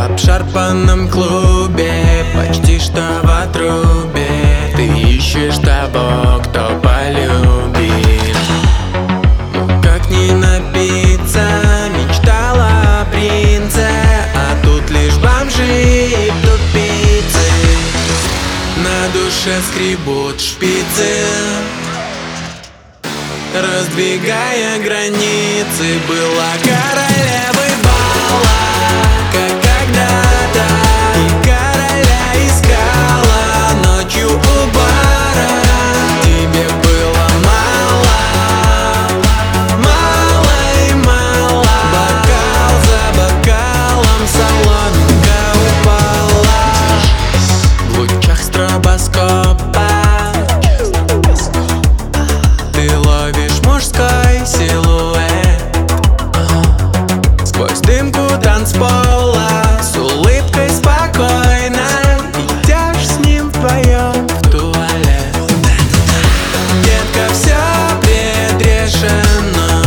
В обшарпанном клубе, почти что в отрубе, ты ищешь того, кто полюбит. Но как не напиться, мечтала о принце, а тут лишь бомжи и тупицы. На душе скребут шпицы, раздвигая границы. Была королевой бала, как когда-то, и короля искала ночью у бара. Тебе было мало, мало и мало. Бокал за бокалом соломинка упала. В лучах стробоскопа ты ловишь мужской силуэт сквозь дымку танцпола. С улыбкой спокойно идешь с ним вдвоем в туалет. Детка, все предрешено,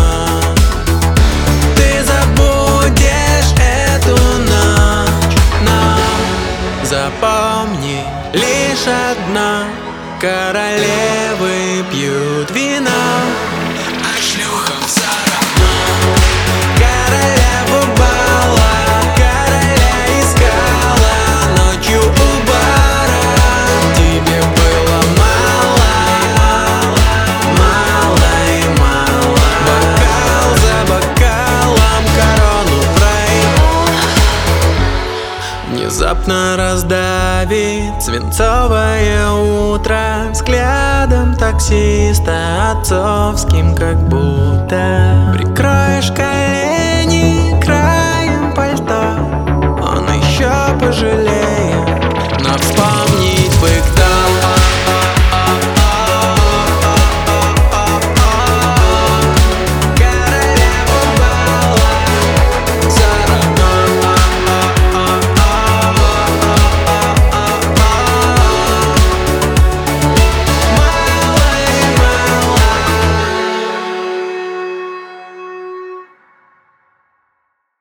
ты забудешь эту ночь, но запомни лишь одно: королевы пьют вино, а шлюхам все равно. Королеву бала, короля искала ночью у бара. Тебе было мало, мало и мало. Бокал за бокалом корону проиграл. Внезапно раздавит свинцовое утро взглядом таксиста, отцовским как будто. Прикроешь